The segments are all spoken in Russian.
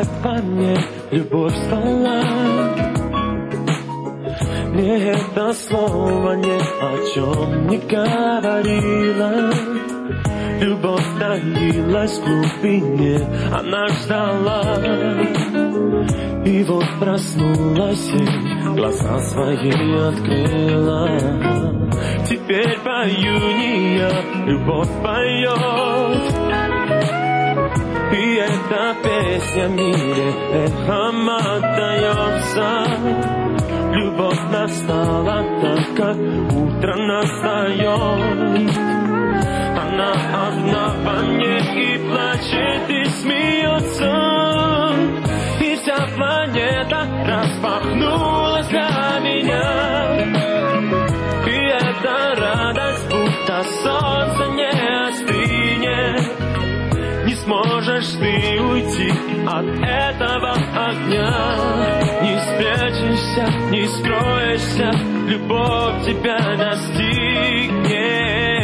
лет во мне любовь спала. Мне это слово ни о чем не говорило. Любовь таилась в глубине, она ждала. И вот проснулась и глаза свои открыла. Теперь пою не я, любовь поет. И эта песня в мире эхом отдается. Любовь настала так, как утро настает. Она одна во мне и плачет, и смеется. И вся планета распахнулась для меня. И эта радость, будто солнце не остынет. Не сможешь ты уйти от этого огня. Не спрячешься, не скроешься, любовь тебя настигнет.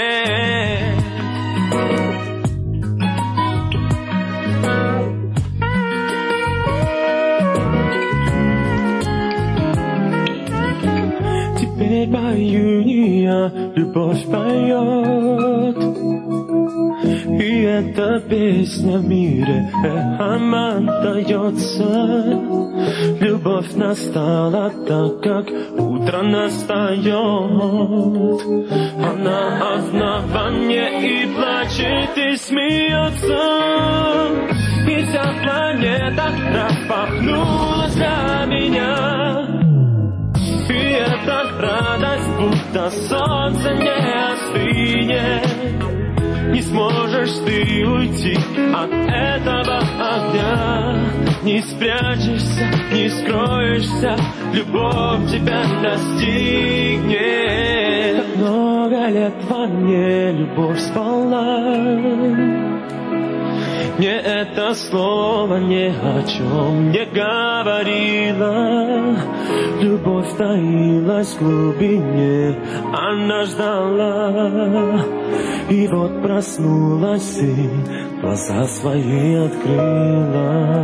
Теперь пою не я, любовь поет. И эта песня в мире эхом отдается. Любовь настала так, как утро настает. Она одна во мне и плачет, и смеется. И вся планета распахнулась для меня. И эта радость, будто солнце не остынет. Не сможешь ты уйти от этого огня. Не спрячешься, не скроешься, любовь тебя настигнет. Как много лет во мне любовь спала. Мне это слово ни о чем не говорило. Любовь таилась в глубине, она ждала. И вот проснулась и глаза свои открыла.